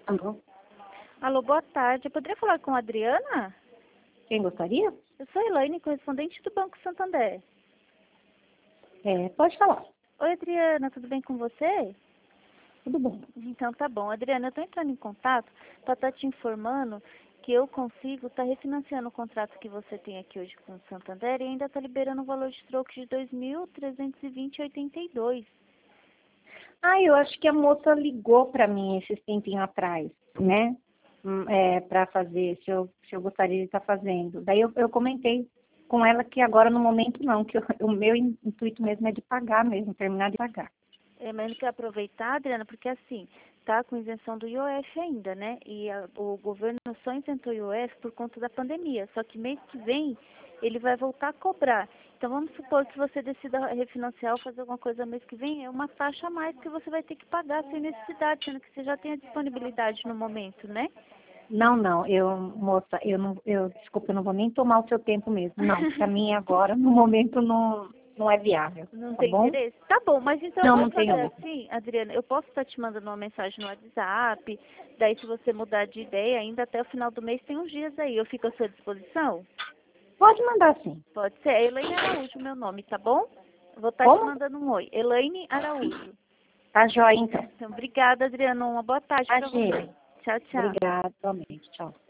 Alô? Alô, boa tarde. Eu poderia falar com a Adriana? Quem gostaria? Eu sou a Elaine, correspondente do Banco Santander. Pode falar. Oi, Adriana, tudo bem com você? Tudo bom. Então tá bom. Adriana, eu tô entrando em contato para estar te informando que eu consigo estar refinanciando o contrato que você tem aqui hoje com o Santander e ainda tá liberando o valor de troco de 2.320,82. Eu acho que a moça ligou para mim esses tempinho atrás, né? Para fazer, se eu gostaria de estar fazendo. Daí eu comentei com ela que agora no momento não, que o meu intuito mesmo é de pagar mesmo, terminar de pagar. Mas não quer aproveitar, Adriana, porque assim, tá com isenção do IOF ainda, né? E o governo só isentou o IOF por conta da pandemia. Só que mês que vem ele vai voltar a cobrar. Então vamos supor que você decida refinanciar ou fazer alguma coisa mês que vem, é uma taxa a mais que você vai ter que pagar sem necessidade, sendo que você já tem a disponibilidade no momento, né? Não, moça, desculpa, eu não vou nem tomar o seu tempo mesmo. Não, para mim agora, no momento, não é viável, Não tá tem bom? interesse? Tá bom, mas então Não, não vamos fazer tenho. assim, Adriana, eu posso estar te mandando uma mensagem no WhatsApp, daí se você mudar de ideia, ainda até o final do mês tem uns dias aí, eu fico à sua disposição? Pode mandar sim. Pode ser, é Elaine Araújo meu nome, tá bom? Eu vou estar te Como? mandando um oi, Elaine Araújo. Tá joia, então. Então, obrigada, Adriana, uma boa tarde pra Imagina. você. Tchau, tchau. Obrigada, igualmente. Tchau.